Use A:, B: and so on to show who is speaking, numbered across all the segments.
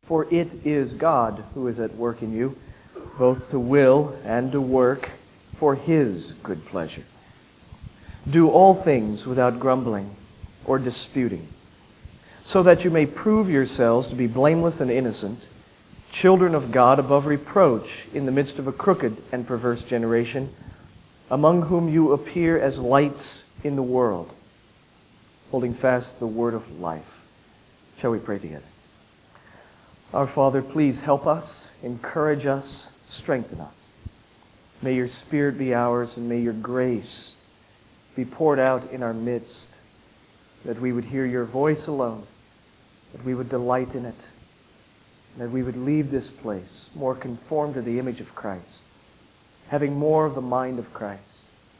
A: For it is God who is at work in you, both to will and to work for His good pleasure. Do all things without grumbling or disputing, so that you may prove yourselves to be blameless and innocent, children of God above reproach in the midst of a crooked and perverse generation, among whom you appear as lights in the world, holding fast the word of life. Shall we pray together? Our Father, please help us, encourage us, strengthen us. May your Spirit be ours, and may your grace be poured out in our midst, that we would hear your voice alone, that we would delight in it, that we would leave this place more conformed to the image of Christ, having more of the mind of Christ,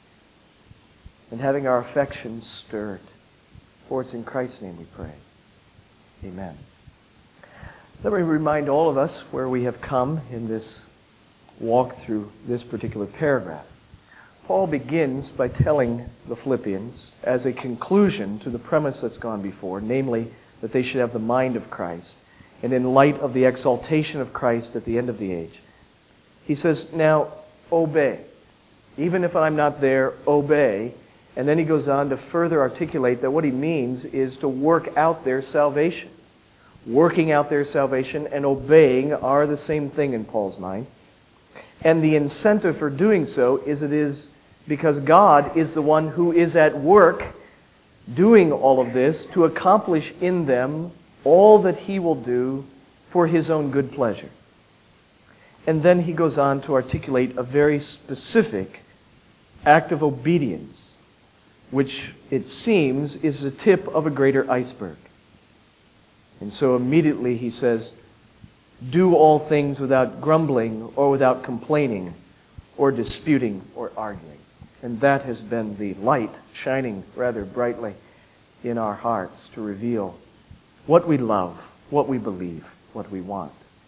A: and having our affections stirred. For it's in Christ's name we pray. Amen. Let me remind all of us where we have come in this walk through this particular paragraph. Paul begins by telling the Philippians, as a conclusion to the premise that's gone before, namely that they should have the mind of Christ, and in light of the exaltation of Christ at the end of the age, he says, now obey. Even if I'm not there, obey. And then he goes on to further articulate that what he means is to work out their salvation. Working out their salvation and obeying are the same thing in Paul's mind. And the incentive for doing so is because God is the one who is at work doing all of this to accomplish in them all that He will do for His own good pleasure. And then he goes on to articulate a very specific act of obedience, which it seems is the tip of a greater iceberg. And so immediately he says, do all things without grumbling or without complaining or disputing or arguing. And that has been the light shining rather brightly in our hearts to reveal what we love, what we believe, what we want.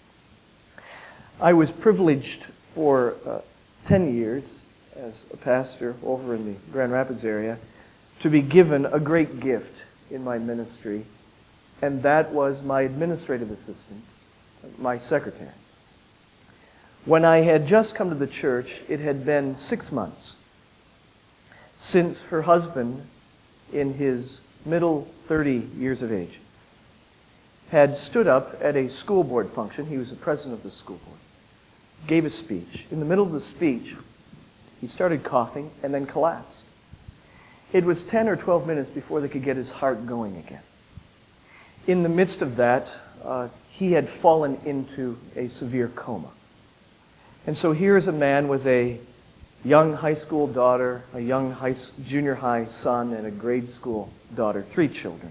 A: I was privileged for 10 years as a pastor over in the Grand Rapids area to be given a great gift in my ministry, and that was my administrative assistant, my secretary. When I had just come to the church, it had been 6 months since her husband, in his middle 30 years of age, had stood up at a school board function. He was the president of the school board. Gave a speech. In the middle of the speech, he started coughing and then collapsed. It was 10 or 12 minutes before they could get his heart going again. In the midst of that, he had fallen into a severe coma. And so here is a man with a young high school daughter, a young junior high son, and a grade school daughter, 3 children.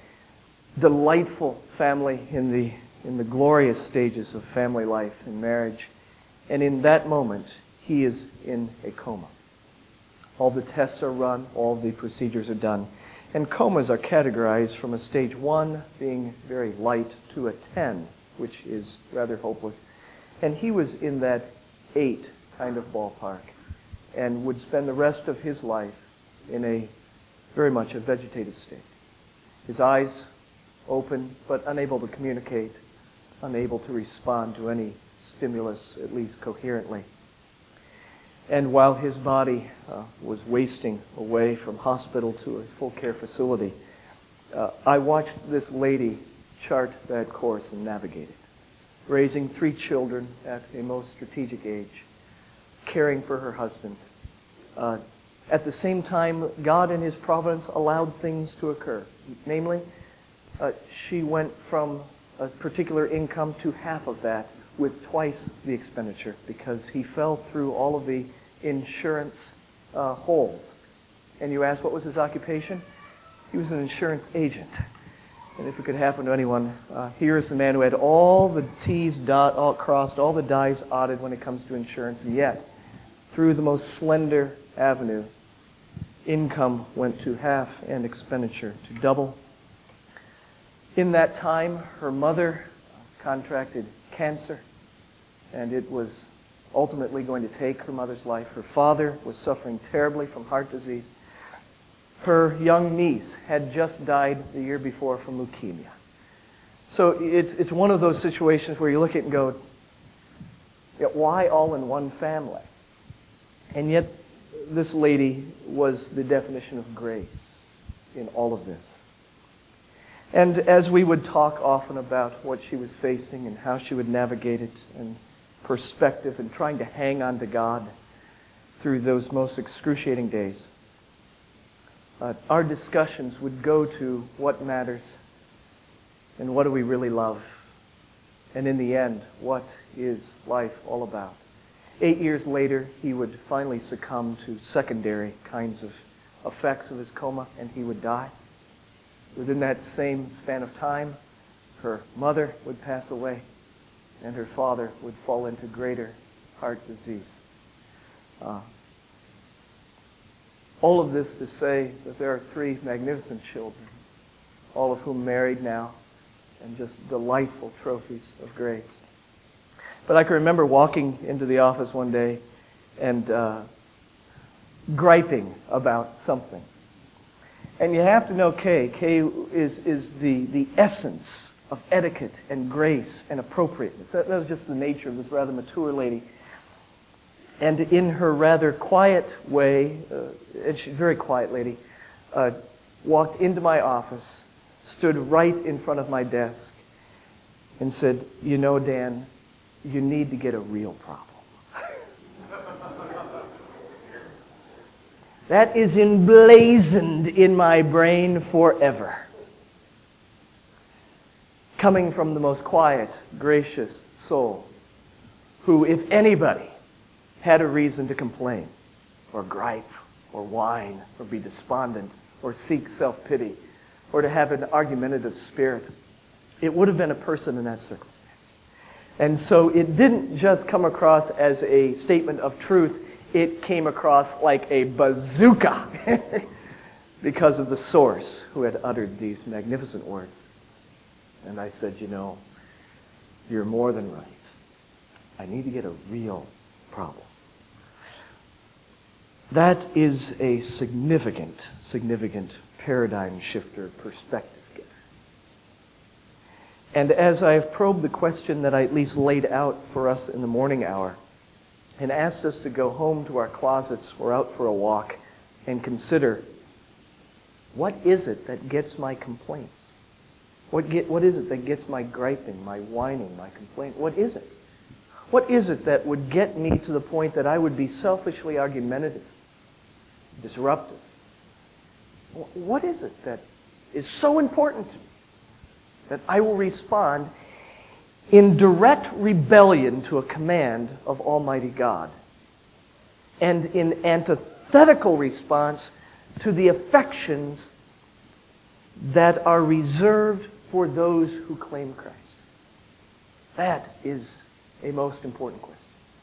A: Delightful family in the glorious stages of family life and marriage. And in that moment, he is in a coma. All the tests are run, all the procedures are done. And comas are categorized from a stage 1 being very light to a 10, which is rather hopeless. And he was in that 8 kind of ballpark and would spend the rest of his life in a very much a vegetative state. His eyes open but unable to communicate, unable to respond to any stimulus, at least coherently. And while his body was wasting away from hospital to a full care facility, I watched this lady chart that course and navigate it. Raising 3 children at a most strategic age, caring for her husband. At the same time, God in His providence allowed things to occur. Namely, she went from a particular income to half of that with twice the expenditure because he fell through all of the insurance holes. And you ask, what was his occupation? He was an insurance agent. And if it could happen to anyone, here is the man who had all the T's crossed, all the I's dotted when it comes to insurance, and yet, through the most slender avenue, income went to half and expenditure to double. In that time, her mother contracted cancer, and it was ultimately going to take her mother's life. Her father was suffering terribly from heart disease. Her young niece had just died the year before from leukemia. So it's one of those situations where you look at it and go, why all in one family? And yet this lady was the definition of grace in all of this. And as we would talk often about what she was facing and how she would navigate it and perspective and trying to hang on to God through those most excruciating days, our discussions would go to what matters and what do we really love. And in the end, what is life all about? 8 years later, he would finally succumb to secondary kinds of effects of his coma, and he would die. Within that same span of time, her mother would pass away, and her father would fall into greater heart disease. All of this to say that there are 3 magnificent children, all of whom married now, and just delightful trophies of grace. But I can remember walking into the office one day and griping about something. And you have to know Kay. Kay is the essence of etiquette and grace and appropriateness. That was just the nature of this rather mature lady. And in her rather quiet way, and she's a very quiet lady, walked into my office, stood right in front of my desk, and said, "You know, Dan, you need to get a real problem." That is emblazoned in my brain forever. Coming from the most quiet, gracious soul, who, if anybody had a reason to complain, or gripe, or whine, or be despondent, or seek self-pity, or to have an argumentative spirit, it would have been a person in that circumstance. And so it didn't just come across as a statement of truth, it came across like a bazooka because of the source who had uttered these magnificent words. And I said, "You know, you're more than right. I need to get a real problem." That is a significant paradigm shifter, perspective giver. And as I have probed the question that I at least laid out for us in the morning hour, and asked us to go home to our closets or out for a walk and consider, what is it that gets my complaints? What is it that gets my griping, my whining, my complaint? What is it? What is it that would get me to the point that I would be selfishly argumentative, disruptive? What is it that is so important to me that I will respond in direct rebellion to a command of Almighty God, and in antithetical response to the affections that are reserved for those who claim Christ? That is a most important question.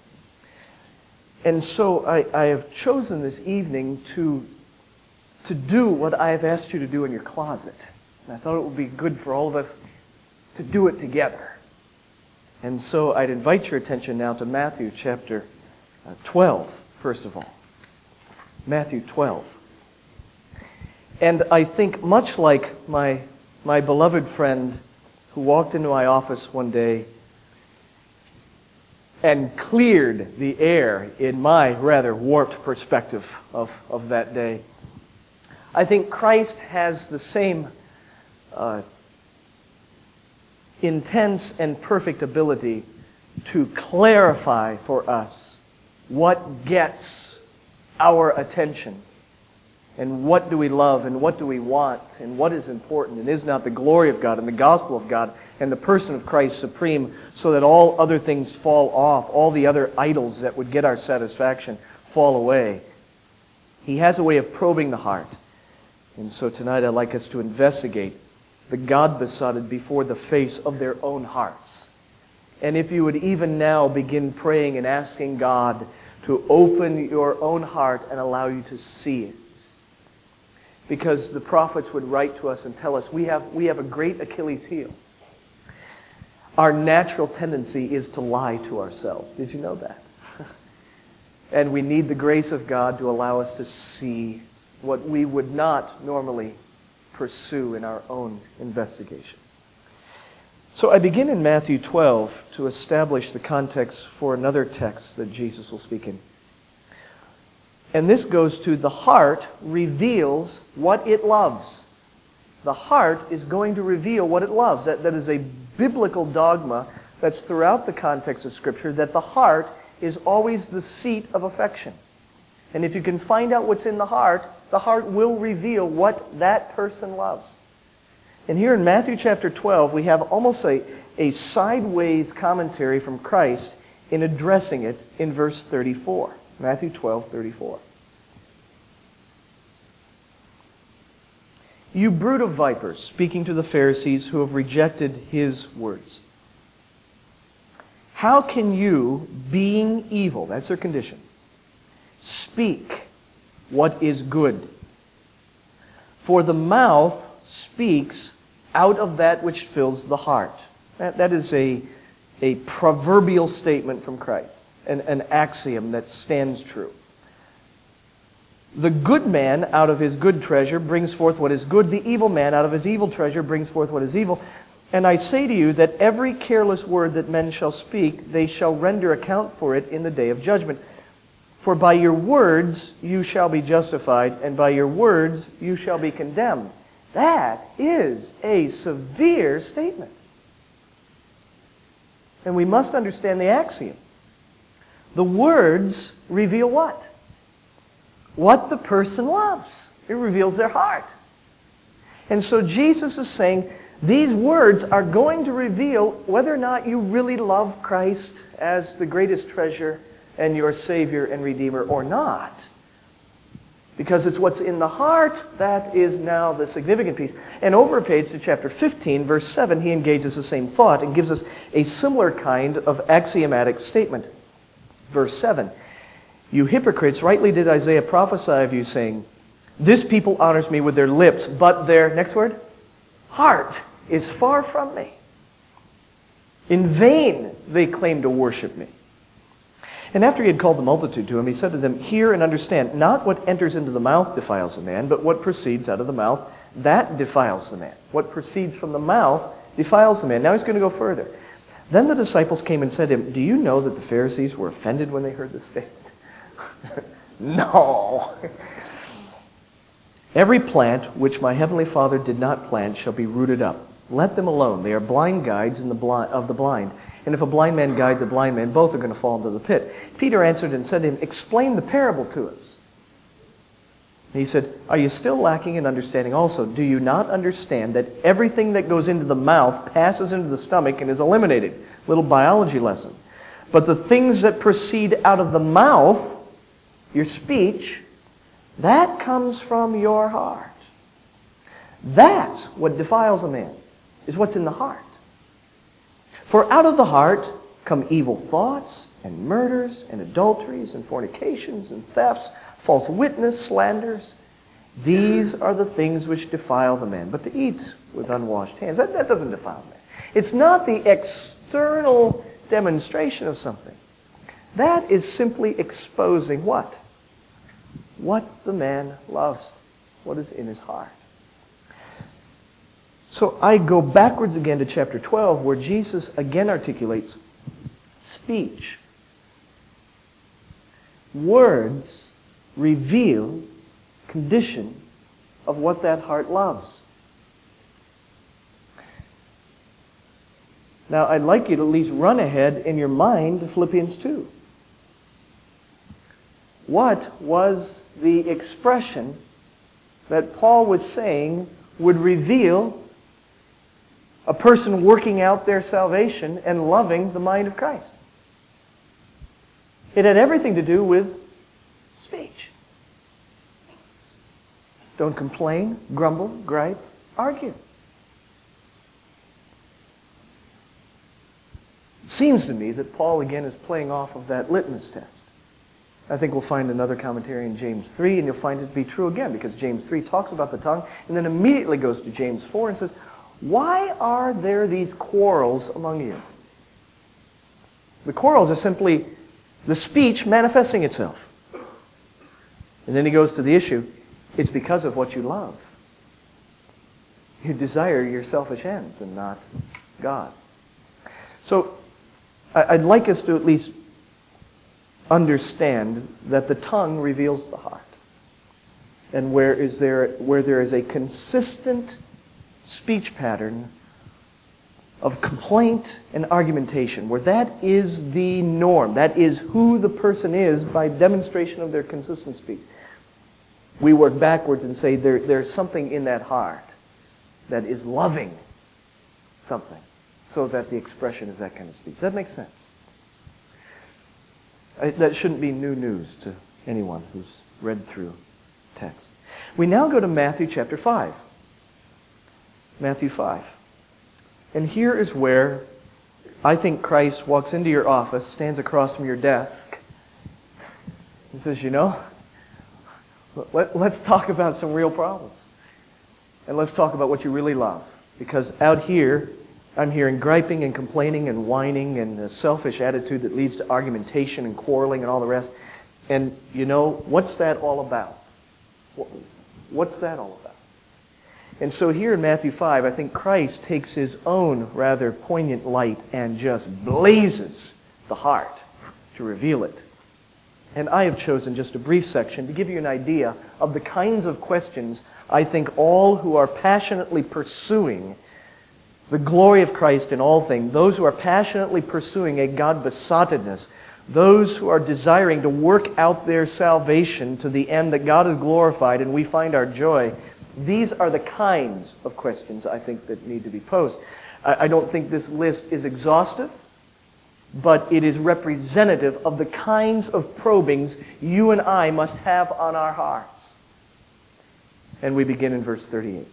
A: And so I have chosen this evening to do what I have asked you to do in your closet. And I thought it would be good for all of us to do it together. And so I'd invite your attention now to Matthew chapter 12, first of all. Matthew 12. And I think much like my beloved friend who walked into my office one day and cleared the air in my rather warped perspective of that day, I think Christ has the same intense and perfect ability to clarify for us what gets our attention, and what do we love, and what do we want, and what is important, and is not the glory of God and the gospel of God and the person of Christ supreme, so that all other things fall off, all the other idols that would get our satisfaction fall away. He has a way of probing the heart. And so tonight I'd like us to investigate the God-besotted before the face of their own hearts. And if you would even now begin praying and asking God to open your own heart and allow you to see it. Because the prophets would write to us and tell us we have a great Achilles heel. Our natural tendency is to lie to ourselves. Did you know that? And we need the grace of God to allow us to see what we would not normally pursue in our own investigation. So I begin in Matthew 12 to establish the context for another text that Jesus will speak in. And this goes to the heart reveals what it loves. The heart is going to reveal what it loves. That is a biblical dogma that's throughout the context of Scripture, that the heart is always the seat of affection. And if you can find out what's in the heart will reveal what that person loves. And here in Matthew chapter 12, we have almost a sideways commentary from Christ in addressing it in verse 34. Matthew 12:34. You brood of vipers, speaking to the Pharisees who have rejected His words. How can you, being evil, that's their condition, speak what is good? For the mouth speaks out of that which fills the heart. That is a proverbial statement from Christ, an axiom that stands true. The good man out of his good treasure brings forth what is good. The evil man out of his evil treasure brings forth what is evil. And I say to you that every careless word that men shall speak, they shall render account for it in the day of judgment. For by your words you shall be justified, and by your words you shall be condemned. That is a severe statement. And we must understand the axiom. The words reveal what? What the person loves. It reveals their heart. And so Jesus is saying, these words are going to reveal whether or not you really love Christ as the greatest treasure and your Savior and Redeemer or not. Because it's what's in the heart that is now the significant piece. And over a page to chapter 15, verse 7, he engages the same thought and gives us a similar kind of axiomatic statement. Verse 7, you hypocrites, rightly did Isaiah prophesy of you, saying, this people honors me with their lips, but their, next word, heart is far from me. In vain they claim to worship me. And after he had called the multitude to him, he said to them, hear and understand, not what enters into the mouth defiles a man, but what proceeds out of the mouth, that defiles the man. What proceeds from the mouth defiles the man. Now he's going to go further. Then the disciples came and said to him, do you know that the Pharisees were offended when they heard this statement? No. Every plant which my heavenly Father did not plant shall be rooted up. Let them alone. They are blind guides of the blind. And if a blind man guides a blind man, both are going to fall into the pit. Peter answered and said to him, explain the parable to us. And he said, are you still lacking in understanding also? Do you not understand that everything that goes into the mouth passes into the stomach and is eliminated? Little biology lesson. But the things that proceed out of the mouth, your speech, that comes from your heart. That's what defiles a man, is what's in the heart. For out of the heart come evil thoughts, and murders, and adulteries, and fornications, and thefts, false witness, slanders. These are the things which defile the man. But to eat with unwashed hands, that doesn't defile the man. It's not the external demonstration of something. That is simply exposing what? What the man loves, what is in his heart. So I go backwards again to chapter 12, where Jesus again articulates speech. Words reveal condition of what that heart loves. Now, I'd like you to at least run ahead in your mind to Philippians 2. What was the expression that Paul was saying would reveal a person working out their salvation and loving the mind of Christ? It had everything to do with speech. Don't complain, grumble, gripe, argue. It seems to me that Paul again is playing off of that litmus test. I think we'll find another commentary in James 3, and you'll find it to be true again, because James 3 talks about the tongue, and then immediately goes to James 4 and says, why are there these quarrels among you? The quarrels are simply the speech manifesting itself. And then he goes to the issue, it's because of what you love. You desire your selfish ends and not God. So I'd like us to at least understand that the tongue reveals the heart. And where there is a consistent speech pattern of complaint and argumentation, where that is the norm, that is who the person is by demonstration of their consistent speech, we work backwards and say there's something in that heart that is loving something, so that the expression is that kind of speech. Does that make sense? That shouldn't be new news to anyone who's read through text. We now go to Matthew chapter 5. Matthew 5. And here is where I think Christ walks into your office, stands across from your desk, and says, let's talk about some real problems. And let's talk about what you really love. Because out here, I'm hearing griping and complaining and whining and a selfish attitude that leads to argumentation and quarreling and all the rest. And what's that all about? What's that all about? And so here in Matthew 5, I think Christ takes his own rather poignant light and just blazes the heart to reveal it. And I have chosen just a brief section to give you an idea of the kinds of questions I think all who are passionately pursuing the glory of Christ in all things, those who are passionately pursuing a God-besottedness, those who are desiring to work out their salvation to the end that God is glorified and we find our joy, these are the kinds of questions I think that need to be posed. I don't think this list is exhaustive, but it is representative of the kinds of probings you and I must have on our hearts. And we begin in verse 38.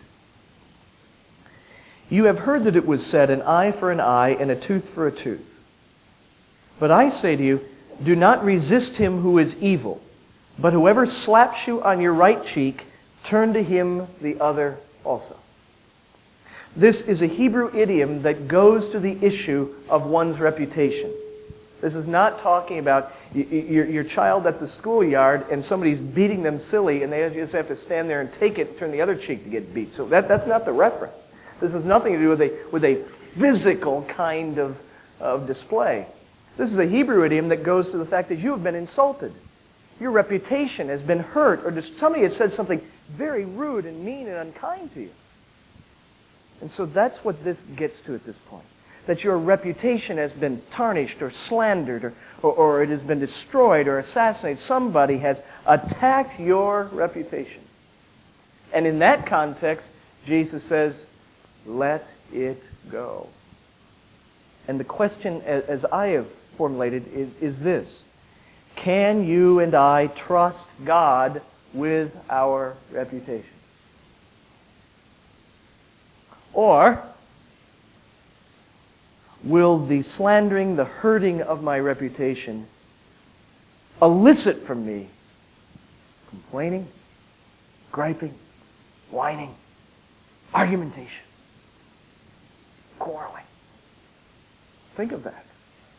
A: You have heard that it was said, an eye for an eye and a tooth for a tooth. But I say to you, do not resist him who is evil, but whoever slaps you on your right cheek, turn to him the other also. This is a Hebrew idiom that goes to the issue of one's reputation. This is not talking about your child at the schoolyard and somebody's beating them silly and they just have to stand there and take it and turn the other cheek to get beat. So that's not the reference. This has nothing to do with a physical kind of display. This is a Hebrew idiom that goes to the fact that you have been insulted. Your reputation has been hurt, or somebody has said something very rude and mean and unkind to you. And so that's what this gets to at this point. That your reputation has been tarnished or slandered or it has been destroyed or assassinated. Somebody has attacked your reputation. And in that context, Jesus says, let it go. And the question, as I have formulated, is this. Can you and I trust God with our reputations? Or will the slandering, the hurting of my reputation elicit from me complaining, griping, whining, argumentation, quarreling? Think of that.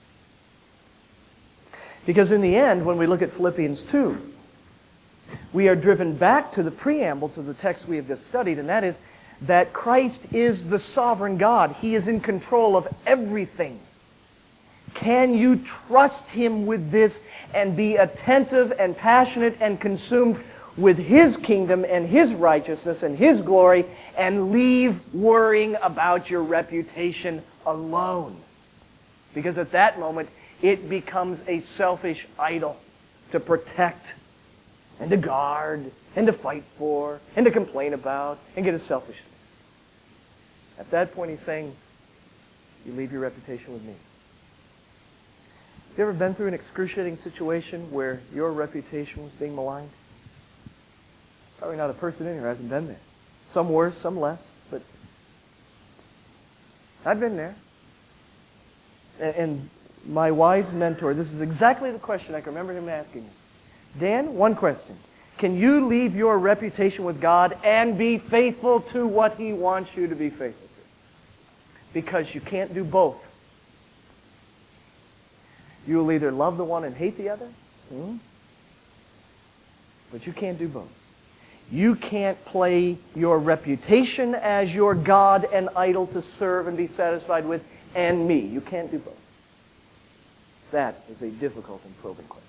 A: Because in the end, when we look at Philippians 2, we are driven back to the preamble to the text we have just studied, and that is that Christ is the sovereign God. He is in control of everything. Can you trust Him with this and be attentive and passionate and consumed with His kingdom and His righteousness and His glory and leave worrying about your reputation alone? Because at that moment, it becomes a selfish idol to protect and to guard and to fight for and to complain about and get a selfish. At that point, he's saying, you leave your reputation with me. Have you ever been through an excruciating situation where your reputation was being maligned? Probably not a person in here who hasn't been there. Some worse, some less, but I've been there. And my wise mentor, this is exactly the question I can remember him asking me. Dan, one question. Can you leave your reputation with God and be faithful to what He wants you to be faithful to? Because you can't do both. You will either love the one and hate the other, but you can't do both. You can't play your reputation as your God and idol to serve and be satisfied with, and me. You can't do both. That is a difficult and probing question.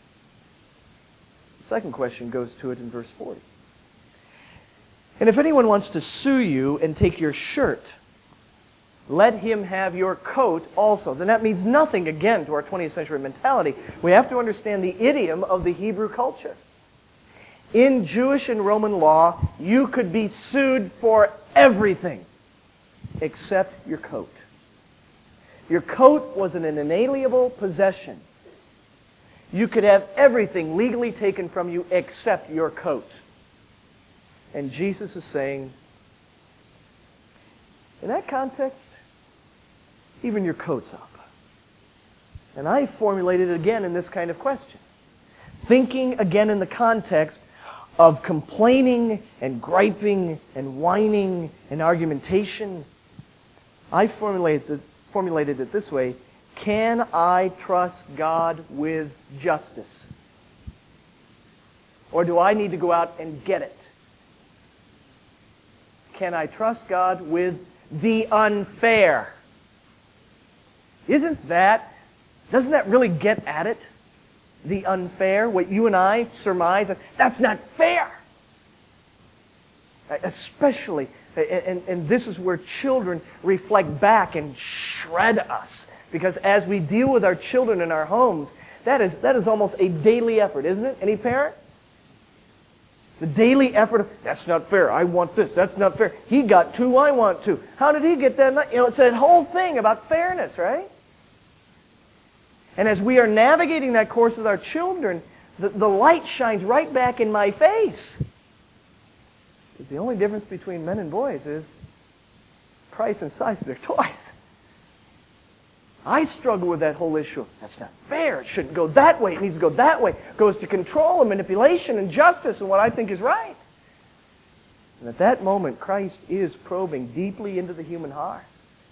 A: The second question goes to it in verse 40. And if anyone wants to sue you and take your shirt, let him have your coat also. Then that means nothing, again, to our 20th century mentality. We have to understand the idiom of the Hebrew culture. In Jewish and Roman law, you could be sued for everything except your coat. Your coat was an inalienable possession. You could have everything legally taken from you except your coat. And Jesus is saying, in that context, even your coat's up. And I formulated it again in this kind of question. Thinking again in the context of complaining and griping and whining and argumentation, I formulated it this way: can I trust God with justice? Or do I need to go out and get it? Can I trust God with the unfair? Doesn't that really get at it? The unfair, what you and I surmise, that's not fair. Especially, and this is where children reflect back and shred us. Because as we deal with our children in our homes, that is almost a daily effort, isn't it? Any parent? The daily effort of, that's not fair, I want this, that's not fair. He got 2, I want 2. How did he get that? It's that whole thing about fairness, right? And as we are navigating that course with our children, the light shines right back in my face. Because the only difference between men and boys is price and size of their toys. I struggle with that whole issue. That's not fair. It shouldn't go that way. It needs to go that way. It goes to control and manipulation and justice and what I think is right. And at that moment, Christ is probing deeply into the human heart.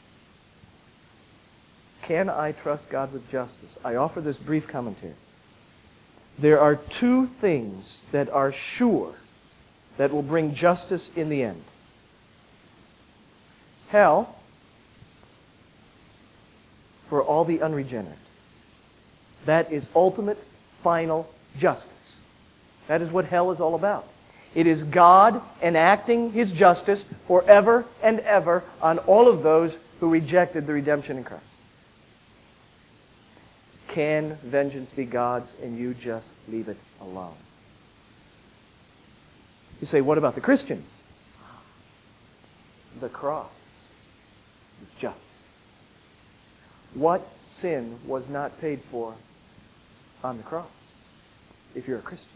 A: Can I trust God with justice? I offer this brief commentary. There are 2 things that are sure that will bring justice in the end. Hell, for all the unregenerate. That is ultimate, final justice. That is what hell is all about. It is God enacting His justice forever and ever on all of those who rejected the redemption in Christ. Can vengeance be God's and you just leave it alone? You say, what about the Christians? The cross is justice. What sin was not paid for on the cross if you're a Christian?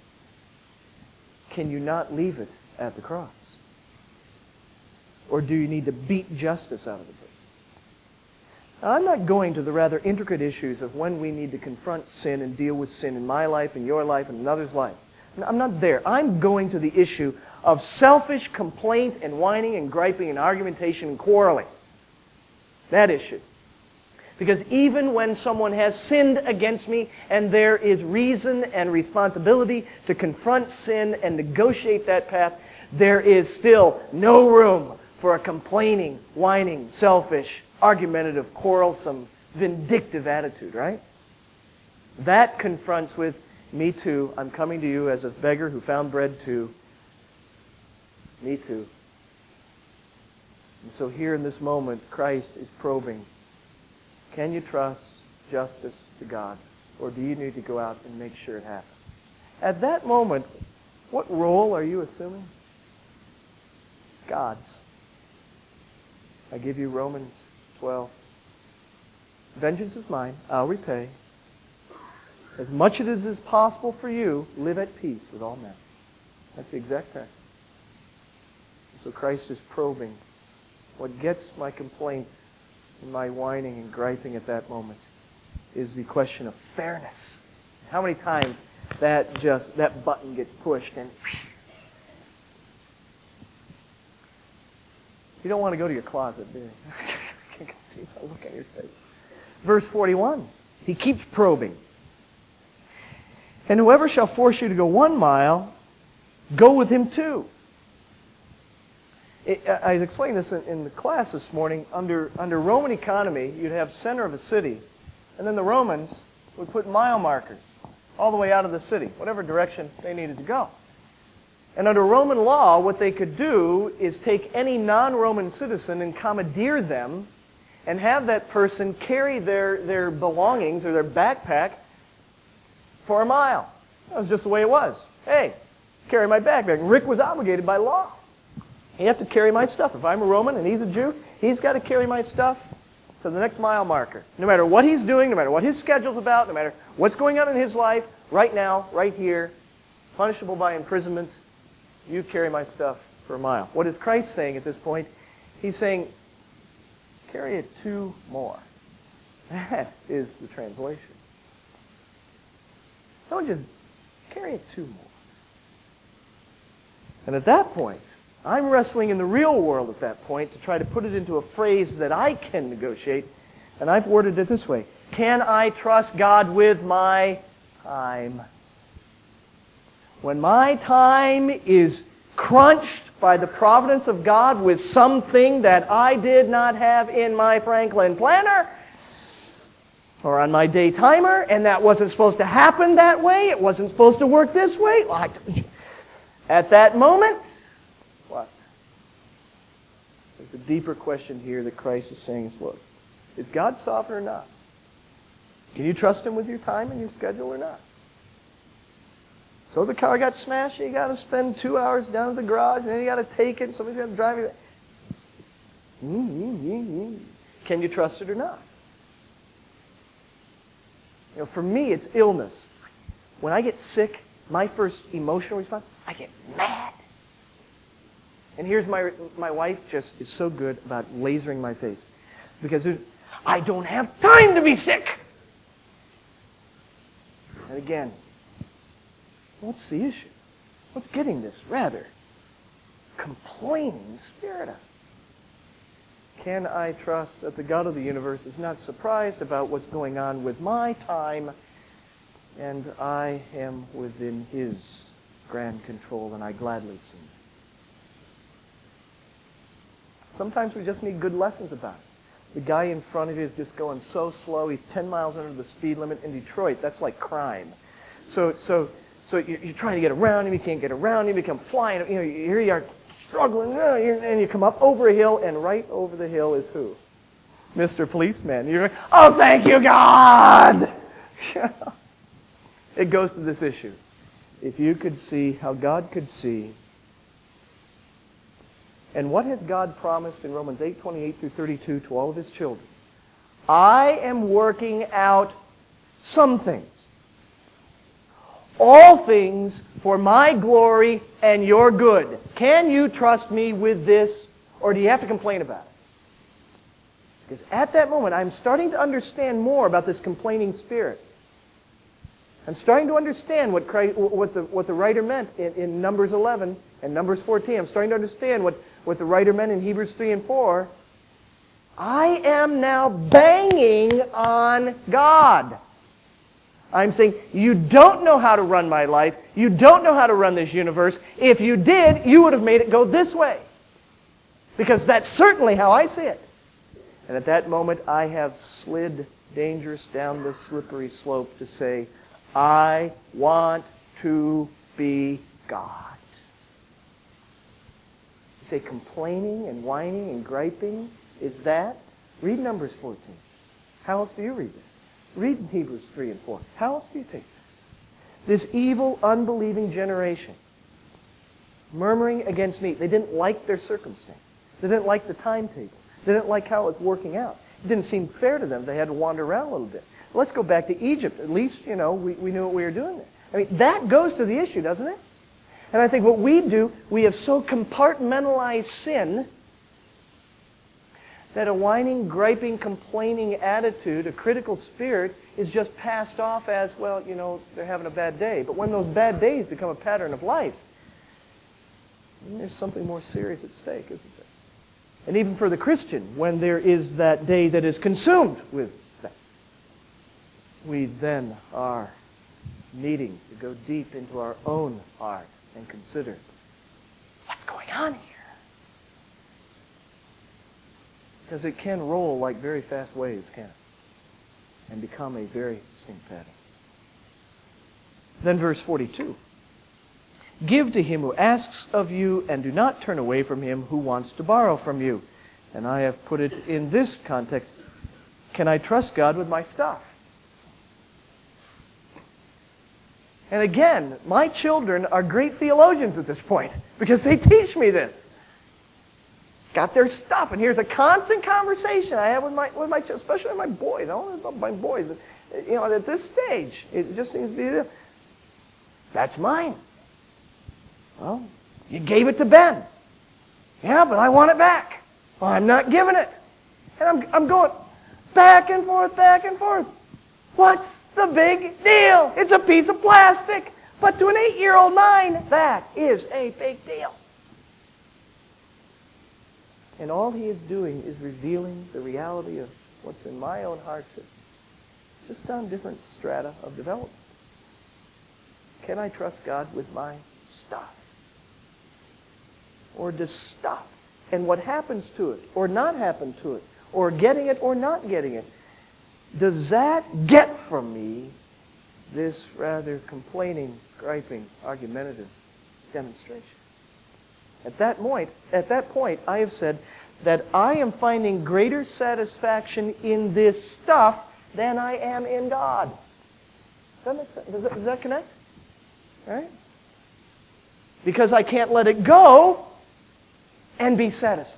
A: Can you not leave it at the cross? Or do you need to beat justice out of the person? Now, I'm not going to the rather intricate issues of when we need to confront sin and deal with sin in my life, in your life, and another's life. I'm not there. I'm going to the issue of selfish complaint and whining and griping and argumentation and quarreling. That issue. Because even when someone has sinned against me and there is reason and responsibility to confront sin and negotiate that path, there is still no room for a complaining, whining, selfish, argumentative, quarrelsome, vindictive attitude, right? That confronts with, me too, I'm coming to you as a beggar who found bread too. Me too. And so here in this moment, Christ is probing. Can you trust justice to God? Or do you need to go out and make sure it happens? At that moment, what role are you assuming? God's. I give you Romans 12. Vengeance is mine, I'll repay. As much as it is possible for you, live at peace with all men. That's the exact text. So Christ is probing. What gets my complaint and my whining and griping at that moment is the question of fairness. How many times that button gets pushed and you don't want to go to your closet, do you? I can see the look on your face. Verse 41, he keeps probing. And whoever shall force you to go 1 mile, go with him 2. I explained this in the class this morning. Under Roman economy, you'd have center of a city, and then the Romans would put mile markers all the way out of the city, whatever direction they needed to go. And under Roman law, what they could do is take any non-Roman citizen and commandeer them and have that person carry their belongings or their backpack for a mile. That was just the way it was. Hey, carry my backpack. Rick was obligated by law. You have to carry my stuff. If I'm a Roman and he's a Jew, he's got to carry my stuff to the next mile marker. No matter what he's doing, no matter what his schedule's about, no matter what's going on in his life, right now, right here, punishable by imprisonment, you carry my stuff for a mile. What is Christ saying at this point? He's saying, carry it 2 more. That is the translation. Don't just carry it 2 more. And at that point, I'm wrestling in the real world at that point to try to put it into a phrase that I can negotiate, and I've worded it this way. Can I trust God with my time? When my time is crunched by the providence of God with something that I did not have in my Franklin planner or on my day timer, and that wasn't supposed to happen that way, it wasn't supposed to work this way, at that moment, what? There's a deeper question here that Christ is saying is, look, is God sovereign or not? Can you trust Him with your time and your schedule or not? So the car got smashed, and you got to spend 2 hours down at the garage, and then you got to take it, and somebody's got to drive you. Can you trust it or not? You know, for me, it's illness. When I get sick, my first emotional response, I get mad. And here's my wife just is so good about lasering my face. Because I don't have time to be sick. And again, what's the issue? What's getting this rather complaining spirit of? Can I trust that the God of the universe is not surprised about what's going on with my time, and I am within His grand control, and I gladly submit? Sometimes we just need good lessons about it. The guy in front of you is just going so slow, he's 10 miles under the speed limit in Detroit. That's like crime. So you're trying to get around him, you can't get around him, you come flying, here you are struggling, and you come up over a hill, and right over the hill is who? Mr. Policeman. You're like, oh, thank you, God! It goes to this issue. If you could see how God could see, and what has God promised in Romans 8:28 through 32 to all of His children? I am working out some things. All things for my glory and your good. Can you trust me with this, or do you have to complain about it? Because at that moment, I'm starting to understand more about this complaining spirit. I'm starting to understand what the writer meant in Numbers 11 and Numbers 14. I'm starting to understand what the writer meant in Hebrews 3 and 4. I am now banging on God. I'm saying, you don't know how to run my life. You don't know how to run this universe. If you did, you would have made it go this way. Because that's certainly how I see it. And at that moment, I have slid dangerous down the slippery slope to say, I want to be God. You say complaining and whining and griping, is that? Read Numbers 14. How else do you read that? Read Hebrews 3 and 4. How else do you take this? This evil, unbelieving generation, murmuring against me. They didn't like their circumstance. They didn't like the timetable. They didn't like how it was working out. It didn't seem fair to them. They had to wander around a little bit. Let's go back to Egypt. At least, we knew what we were doing there. I mean, that goes to the issue, doesn't it? And I think what we do, we have so compartmentalized sin that a whining, griping, complaining attitude, a critical spirit, is just passed off as, well, they're having a bad day. But when those bad days become a pattern of life, there's something more serious at stake, isn't there? And even for the Christian, when there is that day that is consumed with that, we then are needing to go deep into our own heart and consider, what's going on here? Because it can roll like very fast waves, can't it? And become a very distinct pattern. Then verse 42. Give to him who asks of you, and do not turn away from him who wants to borrow from you. And I have put it in this context. Can I trust God with my stuff? And again, my children are great theologians at this point because they teach me this. Got their stuff, and here's a constant conversation I have with my children, especially with my boys. I don't know about my boys. You know, at this stage, it just seems to be, that's mine. Well, you gave it to Ben. Yeah, but I want it back. Well, I'm not giving it. And I'm going back and forth, back and forth. What's the big deal? It's a piece of plastic. But to an 8-year-old mind, that is a big deal. And all he is doing is revealing the reality of what's in my own heart, just on different strata of development. Can I trust God with my stuff? Or does stuff and what happens to it, or not happen to it, or getting it or not getting it, does that get from me this rather complaining, griping, argumentative demonstration? At that point, I have said that I am finding greater satisfaction in this stuff than I am in God. Does that connect? Right? Because I can't let it go and be satisfied.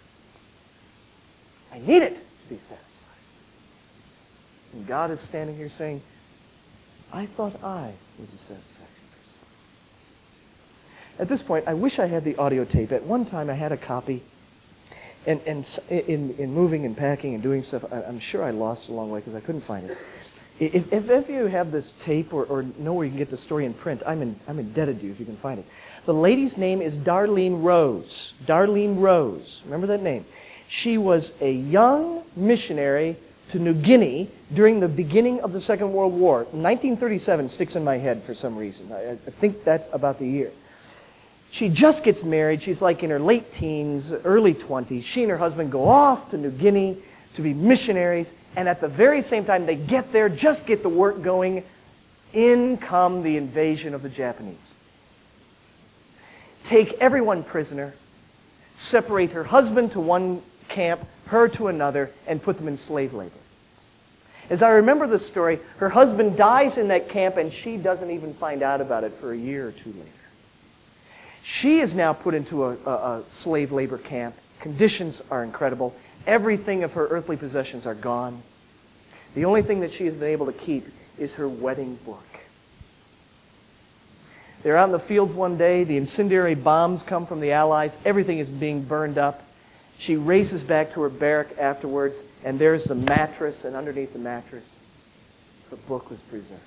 A: I need it to be satisfied. And God is standing here saying, I thought I was a satisfaction person. At this point, I wish I had the audio tape. At one time, I had a copy. And in moving and packing and doing stuff, I'm sure I lost it along the way because I couldn't find it. If you have this tape or know where you can get the story in print, I'm indebted to you if you can find it. The lady's name is Darlene Rose. Darlene Rose. Remember that name? She was a young missionary to New Guinea during the beginning of the Second World War. 1937 sticks in my head for some reason. I think that's about the year. She just gets married. She's like in her late teens, early 20s. She and her husband go off to New Guinea to be missionaries. And at the very same time they get there, just get the work going, in come the invasion of the Japanese. Take everyone prisoner, separate her husband to one camp, her to another, and put them in slave labor. As I remember the story, her husband dies in that camp and she doesn't even find out about it for a year or two later. She is now put into a slave labor camp. Conditions are incredible. Everything of her earthly possessions are gone. The only thing that she has been able to keep is her wedding book. They're out in the fields one day. The incendiary bombs come from the Allies. Everything is being burned up. She races back to her barrack afterwards, and there's the mattress, and underneath the mattress, her book was preserved.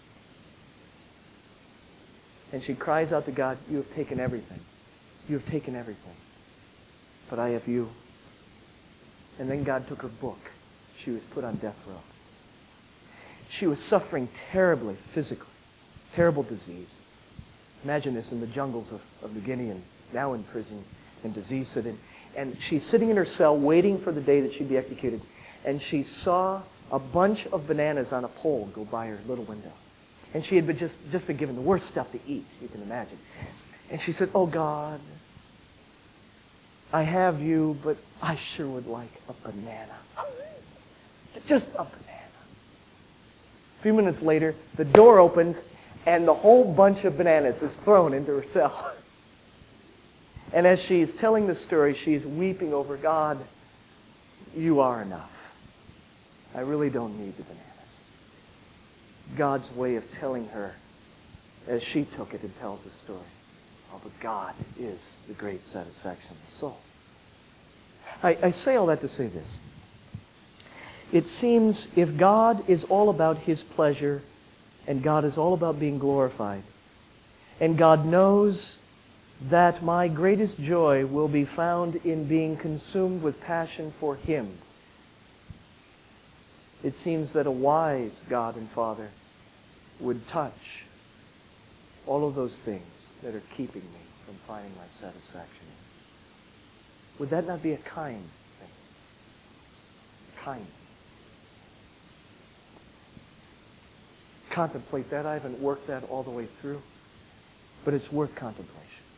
A: And she cries out to God, you have taken everything. You have taken everything. But I have you. And then God took her book. She was put on death row. She was suffering terribly, physically. Terrible disease. Imagine this in the jungles of New Guinea and now in prison and disease set in. And she's sitting in her cell waiting for the day that she'd be executed. And she saw a bunch of bananas on a pole go by her little window. And she had been just been given the worst stuff to eat, you can imagine. And she said, oh God, I have you, but I sure would like a banana. Just a banana. A few minutes later, the door opens, and the whole bunch of bananas is thrown into her cell. And as she's telling the story, she's weeping over, God, you are enough. I really don't need the bananas. God's way of telling her, as she took it and tells the story, oh, but God is the great satisfaction of the soul. I say all that to say this. It seems if God is all about His pleasure, and God is all about being glorified, and God knows that my greatest joy will be found in being consumed with passion for Him, it seems that a wise God and Father would touch all of those things that are keeping me from finding my satisfaction in Him. Would that not be a kind thing? kindness. Contemplate that. I haven't worked that all the way through, but it's worth contemplation.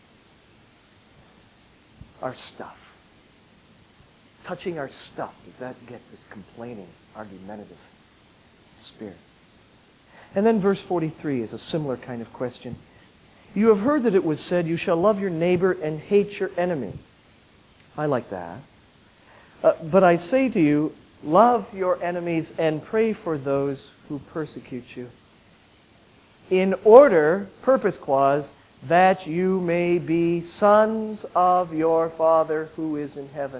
A: Our stuff. Touching our stuff, does that get this complaining, argumentative spirit? And then verse 43 is a similar kind of question. You have heard that it was said, you shall love your neighbor and hate your enemy. I like that. But I say to you, love your enemies and pray for those who persecute you. In order, purpose clause, that you may be sons of your Father who is in heaven.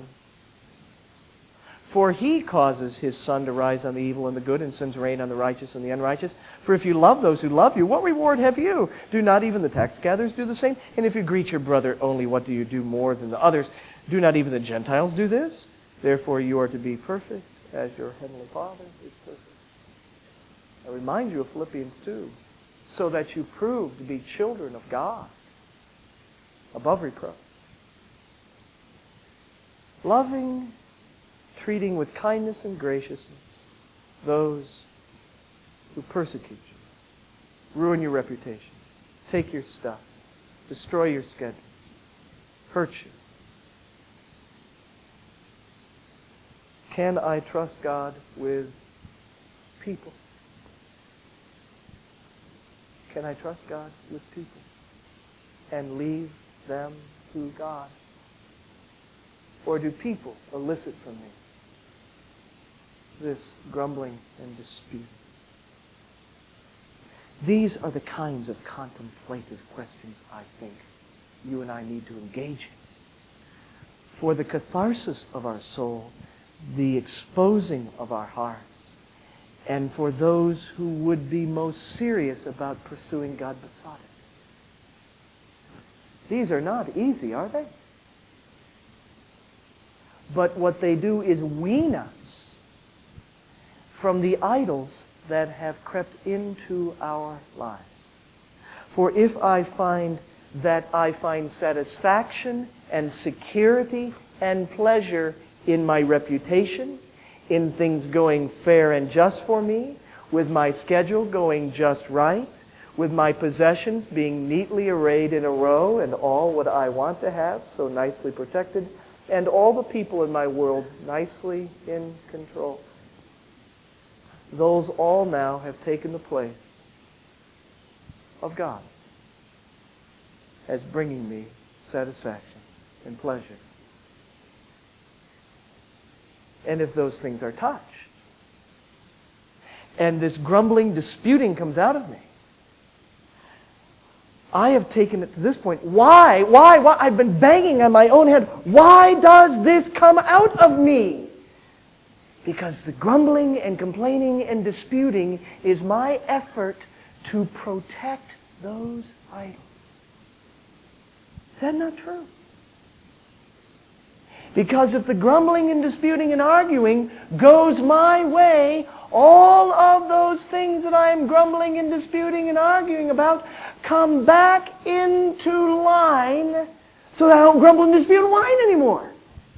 A: For He causes His sun to rise on the evil and the good, and sends rain on the righteous and the unrighteous. For if you love those who love you, what reward have you? Do not even the tax gatherers do the same? And if you greet your brother only, what do you do more than the others? Do not even the Gentiles do this? Therefore you are to be perfect as your heavenly Father is perfect. I remind you of Philippians 2, so that you prove to be children of God, above reproach. Loving, treating with kindness and graciousness those who persecute you, ruin your reputations, take your stuff, destroy your schedules, hurt you. Can I trust God with people? Can I trust God with people and leave them to God? Or do people elicit from me this grumbling and disputing? These are the kinds of contemplative questions I think you and I need to engage in. For the catharsis of our soul, the exposing of our hearts, and for those who would be most serious about pursuing God besotted. These are not easy, are they? But what they do is wean us from the idols that have crept into our lives. For if I find that I find satisfaction and security and pleasure in my reputation, in things going fair and just for me, with my schedule going just right, with my possessions being neatly arrayed in a row and all what I want to have, so nicely protected, and all the people in my world nicely in control. Those all now have taken the place of God as bringing me satisfaction and pleasure. And if those things are touched, and this grumbling, disputing comes out of me, I have taken it to this point. Why? I've been banging on my own head. Why does this come out of me? Because the grumbling and complaining and disputing is my effort to protect those idols. Is that not true? Because if the grumbling and disputing and arguing goes my way, all of those things that I am grumbling and disputing and arguing about come back into line so that I don't grumble and dispute and whine anymore.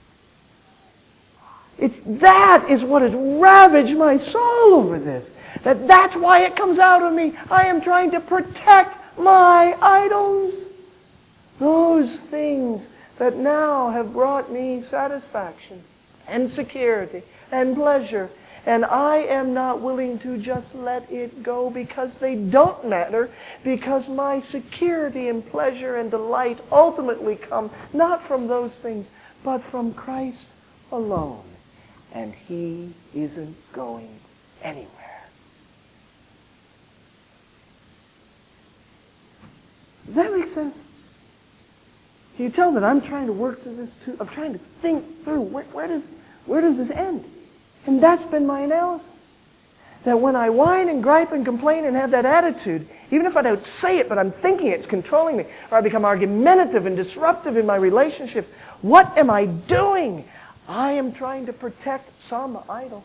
A: That is what has ravaged my soul over this. That's why it comes out of me. I am trying to protect my idols. Those things that now have brought me satisfaction and security and pleasure. And I am not willing to just let it go because they don't matter, because my security and pleasure and delight ultimately come not from those things, but from Christ alone. And He isn't going anywhere. Does that make sense? Can you tell that I'm trying to work through this too? I'm trying to think through where does this end? And that's been my analysis. That when I whine and gripe and complain and have that attitude, even if I don't say it, but I'm thinking it's controlling me, or I become argumentative and disruptive in my relationships, what am I doing? I am trying to protect some idol.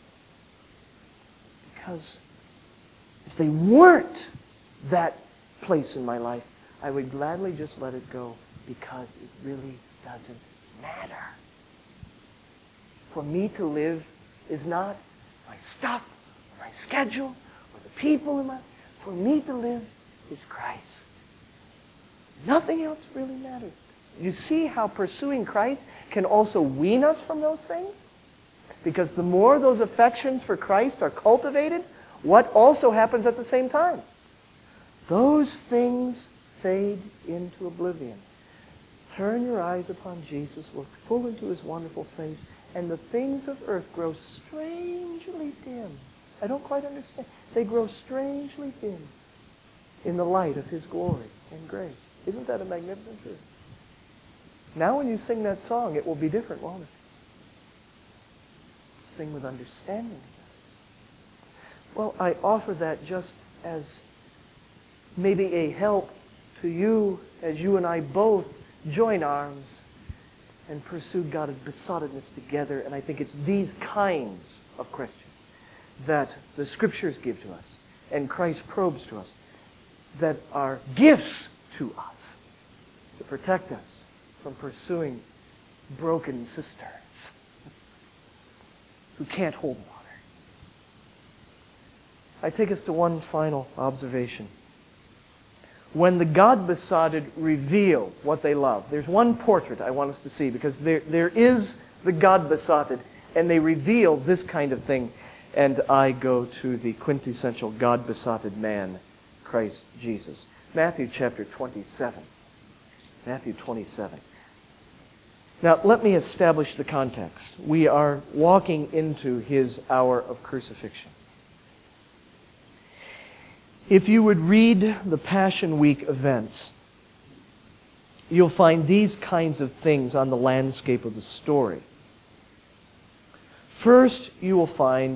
A: Because if they weren't that place in my life, I would gladly just let it go because it really doesn't matter. For me to live is not my stuff, or my schedule, or the people in my... For me to live is Christ. Nothing else really matters. You see how pursuing Christ can also wean us from those things? Because the more those affections for Christ are cultivated, what also happens at the same time? Those things fade into oblivion. Turn your eyes upon Jesus, look full into his wonderful face, and the things of earth grow strangely dim. I don't quite understand. They grow strangely dim in the light of his glory and grace. Isn't that a magnificent truth? Now when you sing that song, it will be different, won't it? Sing with understanding. Well, I offer that just as maybe a help to you as you and I both join arms and pursue God and besottedness together. And I think it's these kinds of Christians that the Scriptures give to us and Christ probes to us that are gifts to us to protect us from pursuing broken cisterns who can't hold water. I take us to one final observation. When the God-besotted reveal what they love, there's one portrait I want us to see, because there is the God-besotted, and they reveal this kind of thing. And I go to the quintessential God-besotted man, Christ Jesus. Matthew chapter 27. Matthew 27. Now, let me establish the context. We are walking into his hour of crucifixion. If you would read the Passion Week events, you'll find these kinds of things on the landscape of the story. First, you will find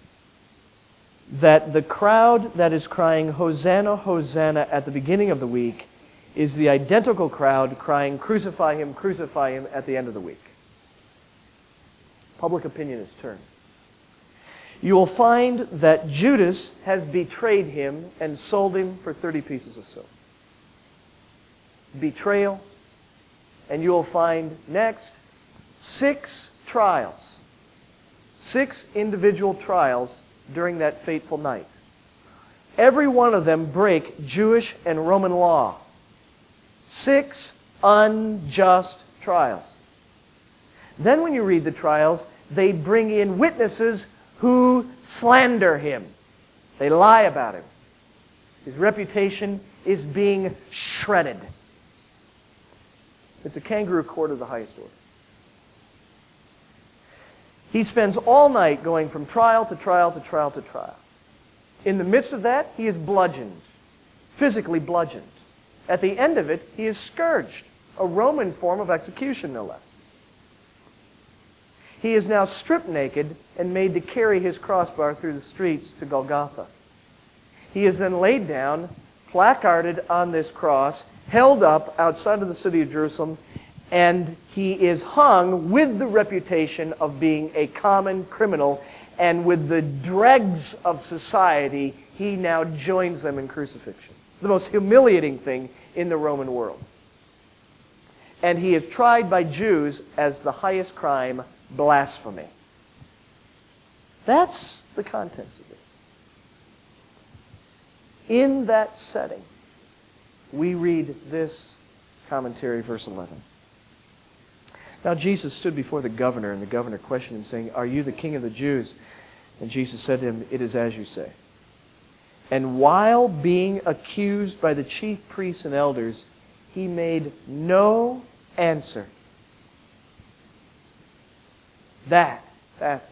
A: that the crowd that is crying, "Hosanna, Hosanna," at the beginning of the week is the identical crowd crying, crucify him," at the end of the week. Public opinion is turned. You will find that Judas has betrayed him and sold him for 30 pieces of silver. Betrayal. And you will find next 6 trials. 6 individual trials during that fateful night. Every one of them break Jewish and Roman law. 6 unjust trials. Then when you read the trials, they bring in witnesses who slander him. They lie about him. His reputation is being shredded. It's a kangaroo court of the highest order. He spends all night going from trial to trial to trial to trial. In the midst of that, he is bludgeoned, physically bludgeoned. At the end of it, he is scourged, a Roman form of execution, no less. He is now stripped naked and made to carry his crossbar through the streets to Golgotha. He is then laid down, placarded on this cross, held up outside of the city of Jerusalem, and he is hung with the reputation of being a common criminal, and with the dregs of society, he now joins them in crucifixion. The most humiliating thing in the Roman world. And he is tried by Jews as the highest crime, blasphemy. That's the context of this. In that setting, we read this commentary, verse 11. Now Jesus stood before the governor, and the governor questioned him, saying, "Are you the king of the Jews?" And Jesus said to him, "It is as you say." And while being accused by the chief priests and elders, he made no answer. That fascinates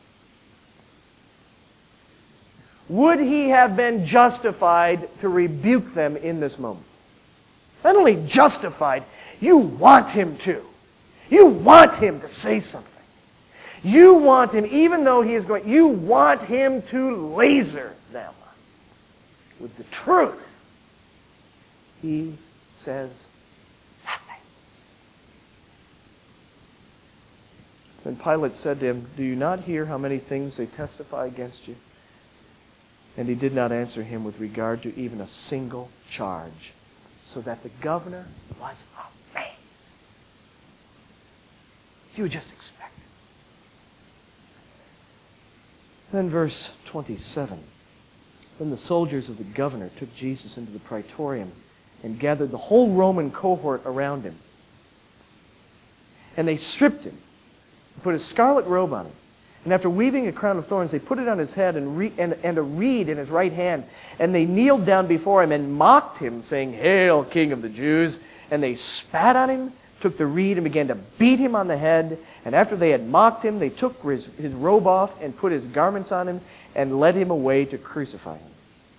A: me. Would he have been justified to rebuke them in this moment? Not only justified, you want him to. You want him to say something. You want him, even though he is going, you want him to laser them with the truth. He says nothing. Then Pilate said to him, "Do you not hear how many things they testify against you?" And he did not answer him with regard to even a single charge, so that the governor was amazed. You would just expect it. Then verse 27. Then the soldiers of the governor took Jesus into the praetorium and gathered the whole Roman cohort around him. And they stripped him and put a scarlet robe on him. And after weaving a crown of thorns, they put it on his head and a reed in his right hand. And they kneeled down before him and mocked him, saying, "Hail, King of the Jews!" And they spat on him, took the reed, and began to beat him on the head. And after they had mocked him, they took his robe off and put his garments on him and led him away to crucify him.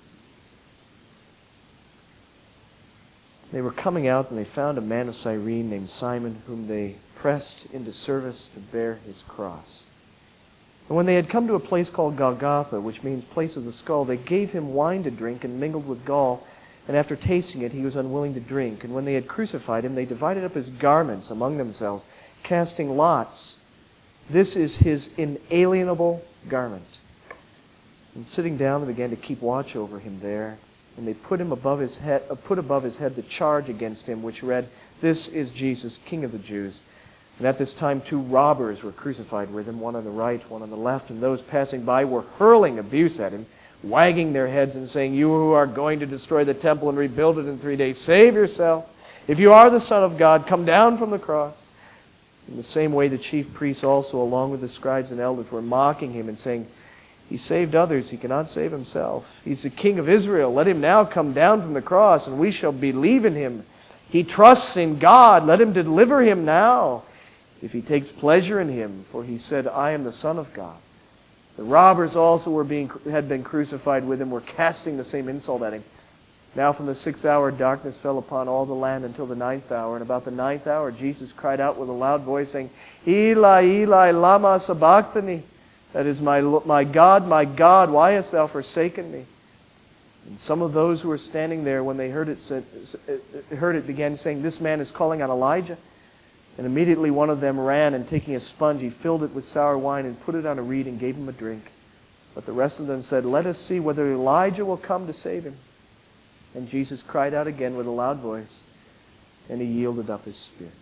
A: They were coming out, and they found a man of Cyrene named Simon, whom they pressed into service to bear his cross. And when they had come to a place called Golgotha, which means place of the skull, they gave him wine to drink and mingled with gall. And after tasting it, he was unwilling to drink. And when they had crucified him, they divided up his garments among themselves, casting lots. This is his inalienable garment. And sitting down, they began to keep watch over him there. And they put above his head the charge against him, which read, "This is Jesus, King of the Jews." And at this time 2 robbers were crucified with him, one on the right, one on the left. And those passing by were hurling abuse at him, wagging their heads and saying, "You who are going to destroy the temple and rebuild it in 3 days, save yourself. If you are the Son of God, come down from the cross." In the same way, the chief priests also, along with the scribes and elders, were mocking him and saying, "He saved others, he cannot save himself. He's the King of Israel. Let him now come down from the cross, and we shall believe in him. He trusts in God. Let him deliver him now, if he takes pleasure in him, for he said, 'I am the Son of God.'" The robbers also had been crucified with him, were casting the same insult at him. Now from the 6th hour darkness fell upon all the land until the 9th hour. And about the 9th hour Jesus cried out with a loud voice, saying, "Eli, Eli, lama sabachthani?" That is, my God, why hast thou forsaken me?" And some of those who were standing there, when they heard it, began saying, "This man is calling on Elijah." And immediately one of them ran, and taking a sponge, he filled it with sour wine and put it on a reed and gave him a drink. But the rest of them said, "Let us see whether Elijah will come to save him." And Jesus cried out again with a loud voice, and he yielded up his spirit.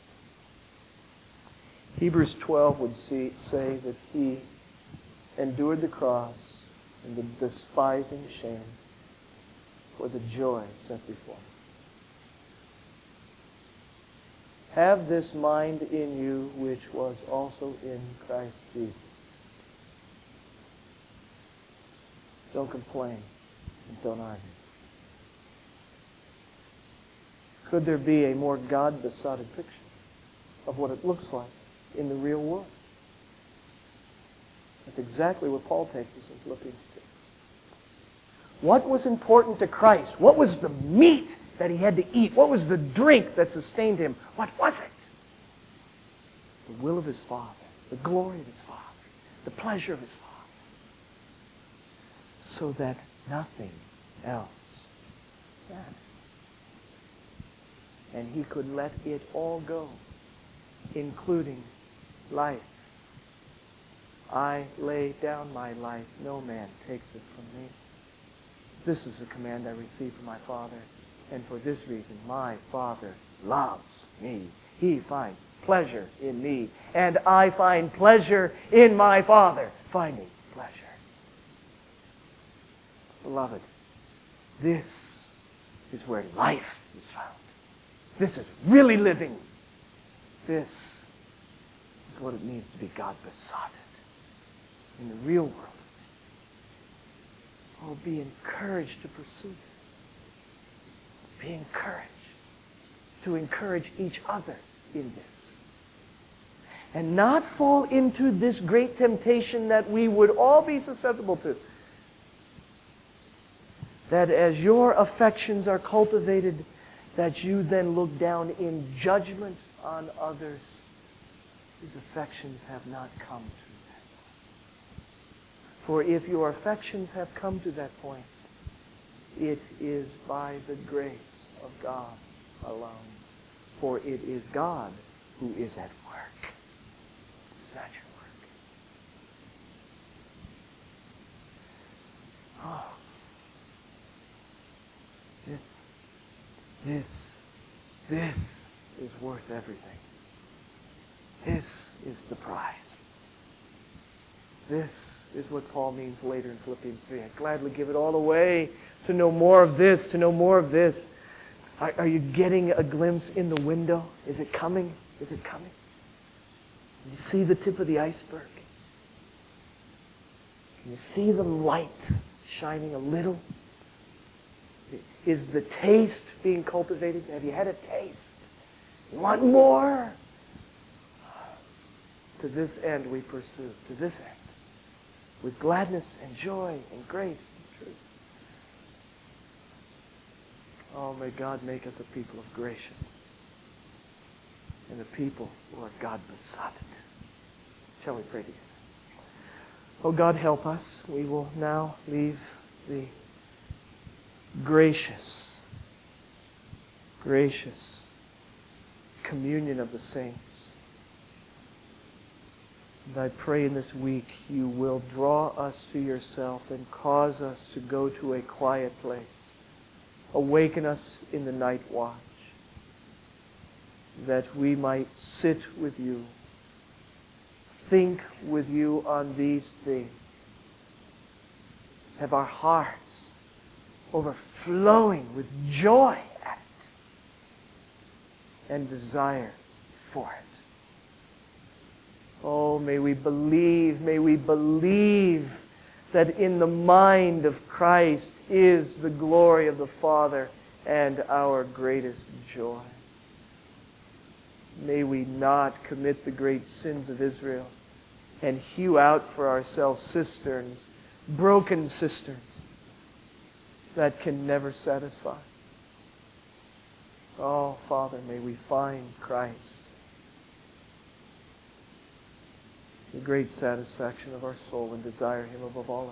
A: Hebrews 12 would say that he endured the cross and the despising shame for the joy set before him. Have this mind in you, which was also in Christ Jesus. Don't complain and don't argue. Could there be a more God-besotted picture of what it looks like in the real world? That's exactly what Paul takes us in Philippians 2. What was important to Christ? What was the meat that he had to eat? What was the drink that sustained him? What was it? The will of his Father, the glory of his Father, the pleasure of his Father, so that nothing else mattered. And he could let it all go, including life. "I lay down my life, no man takes it from me. This is the command I received from my Father, and for this reason my Father loves me. He finds pleasure in me, and I find pleasure in my Father, finding pleasure." Beloved, this is where life is found. This is really living. This is what it means to be God-besotted in the real world. Oh, be encouraged to pursue this. Be encouraged to encourage each other in this. And not fall into this great temptation that we would all be susceptible to. That as your affections are cultivated, that you then look down in judgment on others whose affections have not come to that point. For if your affections have come to that point, it is by the grace of God alone. For it is God who is at work. It's not your work. Oh. This is worth everything. This is the prize. This is what Paul means later in Philippians 3. I'd gladly give it all away to know more of this, to know more of this. Are you getting a glimpse in the window? Is it coming? Is it coming? Can you see the tip of the iceberg? Can you see the light shining a little? Is the taste being cultivated? Have you had a taste? You want more? To this end we pursue. To this end. With gladness and joy and grace and truth. Oh, may God make us a people of graciousness. And a people who are God-besotted. Shall we pray together? Oh, God, help us. We will now leave the gracious communion of the saints. And I pray in this week you will draw us to yourself and cause us to go to a quiet place. Awaken us in the night watch, that we might sit with you, think with you on these things, have our hearts overflowing with joy at it and desire for it. Oh, may we believe that in the mind of Christ is the glory of the Father and our greatest joy. May we not commit the great sins of Israel and hew out for ourselves cisterns, broken cisterns, that can never satisfy. Oh, Father, may we find Christ, the great satisfaction of our soul, and desire Him above all else.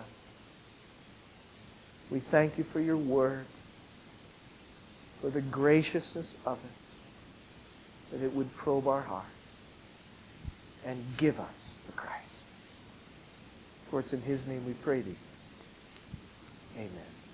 A: We thank you for your word, for the graciousness of it, that it would probe our hearts and give us the Christ. For it's in His name we pray these things. Amen.